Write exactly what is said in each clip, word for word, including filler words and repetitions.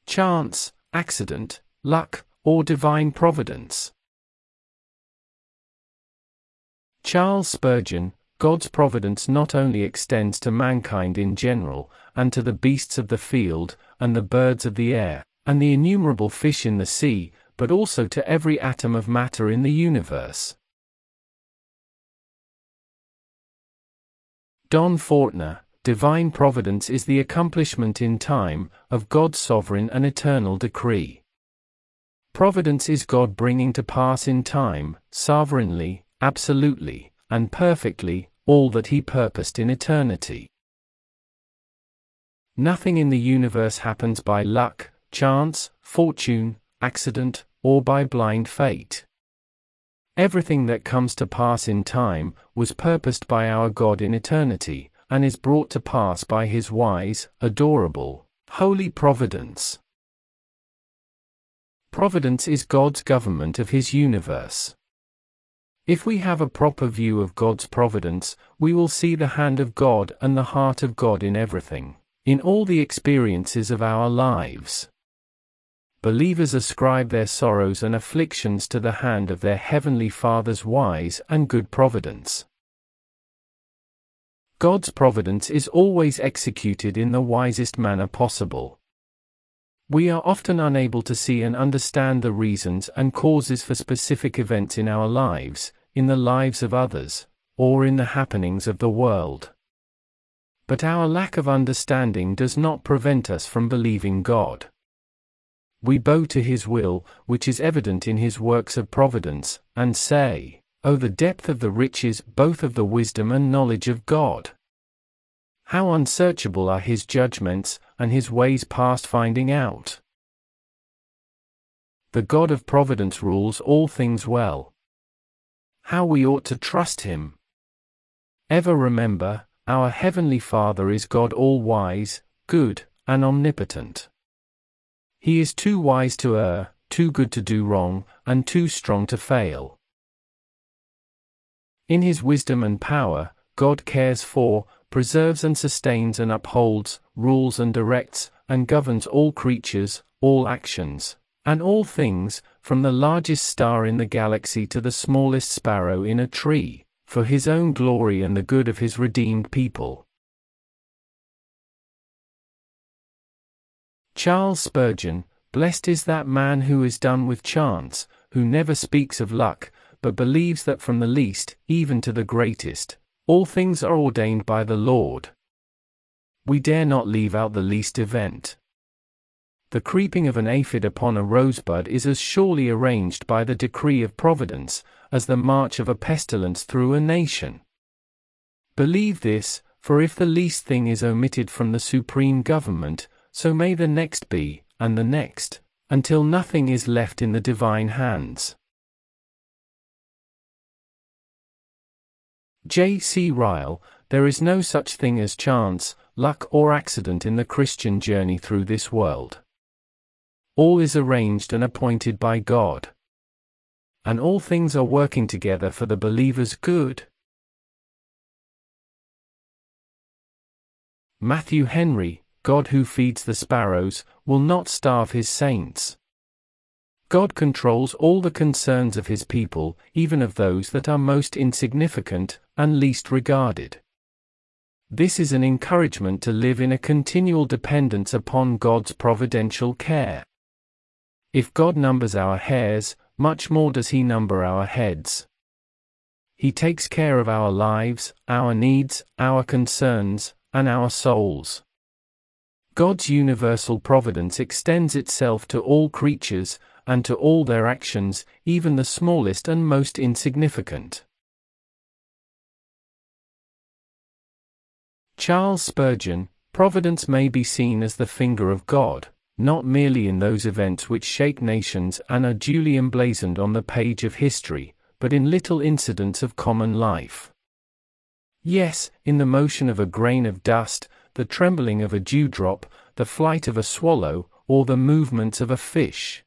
chance, accident, luck, or divine providence? Charles Spurgeon, God's providence not only extends to mankind in general, and to the beasts of the field, and the birds of the air, and the innumerable fish in the sea, but also to every atom of matter in the universe. Don Fortner, divine providence is the accomplishment in time of God's sovereign and eternal decree. Providence is God bringing to pass in time, sovereignly, absolutely, and perfectly, all that He purposed in eternity. Nothing in the universe happens by luck, chance, fortune, accident, or by blind fate. Everything that comes to pass in time was purposed by our God in eternity, and is brought to pass by His wise, adorable, holy providence. Providence is God's government of His universe. If we have a proper view of God's providence, we will see the hand of God and the heart of God in everything, in all the experiences of our lives. Believers ascribe their sorrows and afflictions to the hand of their Heavenly Father's wise and good providence. God's providence is always executed in the wisest manner possible. We are often unable to see and understand the reasons and causes for specific events in our lives, in the lives of others, or in the happenings of the world. But our lack of understanding does not prevent us from believing God. We bow to His will, which is evident in His works of providence, and say, "Oh, the depth of the riches both of the wisdom and knowledge of God! How unsearchable are His judgments, and His ways past finding out." The God of providence rules all things well. How we ought to trust Him! Ever remember, our Heavenly Father is God all-wise, good, and omnipotent. He is too wise to err, too good to do wrong, and too strong to fail. In His wisdom and power, God cares for, preserves and sustains and upholds, rules and directs, and governs all creatures, all actions, and all things, from the largest star in the galaxy to the smallest sparrow in a tree, for His own glory and the good of His redeemed people. Charles Spurgeon, blessed is that man who is done with chance, who never speaks of luck, but believes that from the least, even to the greatest, all things are ordained by the Lord. We dare not leave out the least event. The creeping of an aphid upon a rosebud is as surely arranged by the decree of Providence, as the march of a pestilence through a nation. Believe this, for if the least thing is omitted from the supreme government, so may the next be, and the next, until nothing is left in the divine hands. J C Ryle, there is no such thing as chance, luck or accident in the Christian journey through this world. All is arranged and appointed by God. And all things are working together for the believer's good. Matthew Henry, God who feeds the sparrows, will not starve His saints. God controls all the concerns of His people, even of those that are most insignificant and least regarded. This is an encouragement to live in a continual dependence upon God's providential care. If God numbers our hairs, much more does He number our heads. He takes care of our lives, our needs, our concerns, and our souls. God's universal providence extends itself to all creatures, and to all their actions, even the smallest and most insignificant. Charles Spurgeon, providence may be seen as the finger of God, not merely in those events which shake nations and are duly emblazoned on the page of history, but in little incidents of common life. Yes, in the motion of a grain of dust, the trembling of a dewdrop, the flight of a swallow, or the movements of a fish.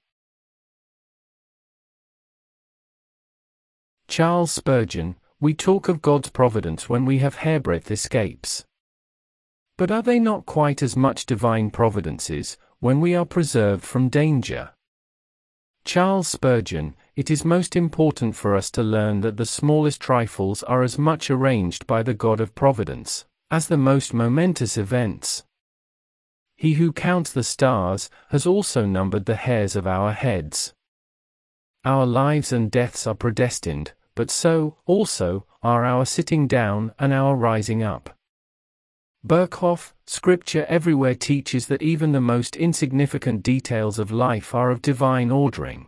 Charles Spurgeon, we talk of God's providence when we have hairbreadth escapes. But are they not quite as much divine providences, when we are preserved from danger. Charles Spurgeon, it is most important for us to learn that the smallest trifles are as much arranged by the God of Providence as the most momentous events. He who counts the stars has also numbered the hairs of our heads. Our lives and deaths are predestined, but so, also, are our sitting down and our rising up. Berkhoff, Scripture everywhere teaches that even the most insignificant details of life are of divine ordering.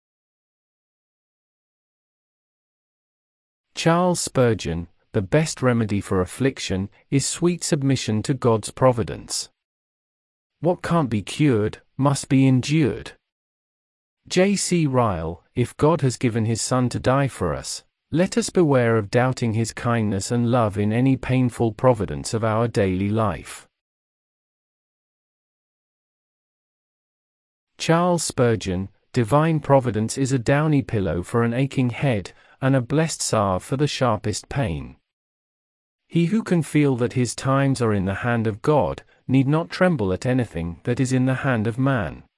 Charles Spurgeon, the best remedy for affliction is sweet submission to God's providence. What can't be cured, must be endured. J C Ryle, if God has given his Son to die for us, let us beware of doubting his kindness and love in any painful providence of our daily life. Charles Spurgeon, divine providence is a downy pillow for an aching head, and a blessed salve for the sharpest pain. He who can feel that his times are in the hand of God, need not tremble at anything that is in the hand of man.